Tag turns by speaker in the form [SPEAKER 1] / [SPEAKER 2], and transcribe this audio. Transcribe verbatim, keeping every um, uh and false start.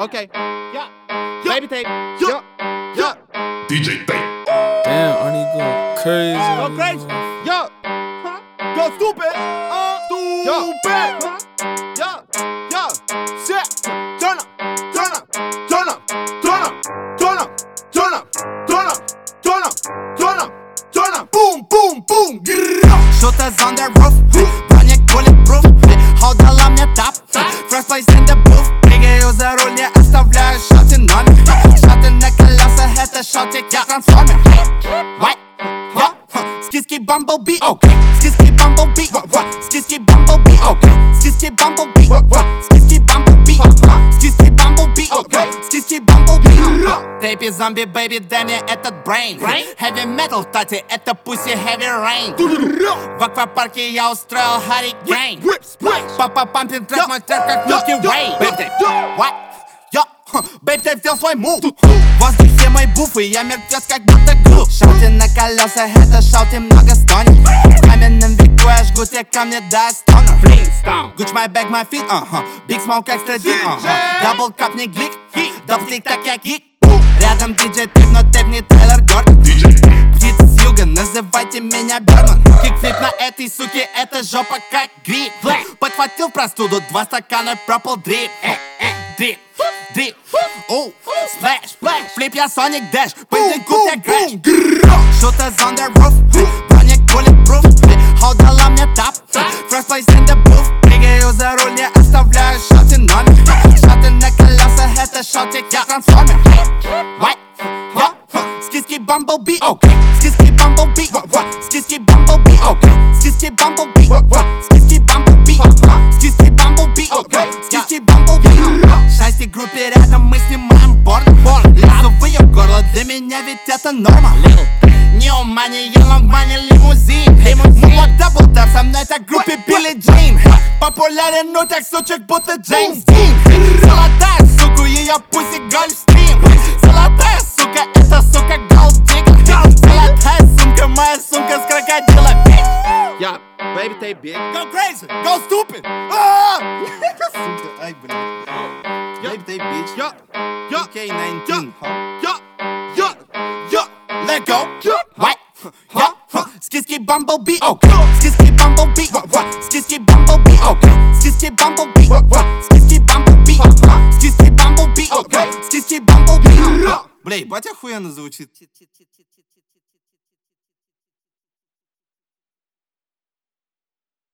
[SPEAKER 1] Okay. Yeah. Baby tape.
[SPEAKER 2] Yeah. Yeah. D J tape.
[SPEAKER 3] Damn, Arnie go crazy.
[SPEAKER 1] Go crazy.
[SPEAKER 2] Yeah. Huh? Go stupid. Uh, stupid. Huh? Yeah. Yeah. Shit. Turn up. Turn up. Turn up. Turn up. Turn up. Turn up. Turn up. Turn up. Turn up. Turn up. Boom, boom, boom.
[SPEAKER 4] Shooters on the roof. Броник bulletproof. Ходала мне тап. First place in the booth. Прыгаю за руль, не оставляю шоты номер. Шоты на колесах, это шотик, я трансформер. What? Yeah. Skiski Bumblebee, okay. Skiski Bumblebee, Skiski Bumblebee, okay. Skiski Bumblebee, Skiski Bumblebee, Skiski Bumblebee, okay. Skiski Bumblebee. Тейпи зомби, бэйби, дай мне этот brain. Heavy metal, тати, это pussy heavy rain. В аквапарке я устроил hurricane. Папа пампин трек, мой трек как Milky Way. What? Yo, бэйб, ты взял свой мув. В воздухе мой буф, и я мертвец как будто грув. Шауте на колесах, это шауте много стонет. В каменном веку я жгу те камни до стонер. Gucci my bag, my feet, uh-huh. Big smoke, extra deep, uh-huh. Double cup, не глик, даблфлик, так я гик. Рядом диджей тейп, но тейп не Тейлор Гордон. Птица с юга, называйте меня Берман. Кикфлип на этой суке, это жопа как гриб. Подхватил простуду, два стакана Purple Drip. Дрип, дрип, оу, сплэш, флип, я Sonic Dash, поединку я грэш. Shooters on the roof, броник bulletproof. Ходала мне тап, first place in the booth. Прыгаю за руль, не оставляю шоты номер. Шоты на колесах, это шотик, я трансформер. What? Yeah. Skiski Bumblebee, okay. Skiski Bumblebee, Skiski Bumblebee, okay. Skiski Bumblebee, Skiski Bumblebee, Skiski Bumblebee, okay. Skiski Bumblebee. Шасси группе рядом, мы снимаем порно. Лезу в ее горло, для меня ведь это норма. New money, yellow money, лимузин. Мула дабл тап, со мной так в группе Билли Джин. Популярен, ну так сучек, будто Джеймс Дин. Золотая сука, ее пусть гольфстрим. Золотая сука, это сука голддиггер. Золотая сумка, моя сумка с крокодила, bitch.
[SPEAKER 1] Yeah. Baby tape, bitch.
[SPEAKER 2] Go crazy. Go stupid. Ah! Сука, ай, блин. Baby tape, bitch. Yeah. Yeah.
[SPEAKER 4] кей девятнадцать.
[SPEAKER 2] Yeah. Yeah. Yeah.
[SPEAKER 4] Let go.
[SPEAKER 2] Yeah.
[SPEAKER 4] What? Yeah. Skiski Bumblebee, okay. Skiski Bumblebee, Skiski Bumblebee, okay. Skiski Bumblebee, Skiski Bumblebee, Skiski Bumblebee, okay. Skiski Bumblebee.
[SPEAKER 2] Бля, ебать охуенно звучит.